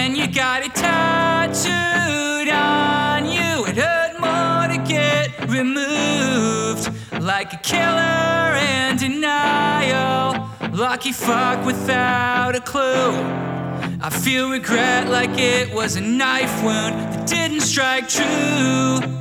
when you got it tattooed on you. It hurt more to get removed, like a killer in denial. Lucky fuck without a clue. I feel regret like it was a knife wound that didn't strike true.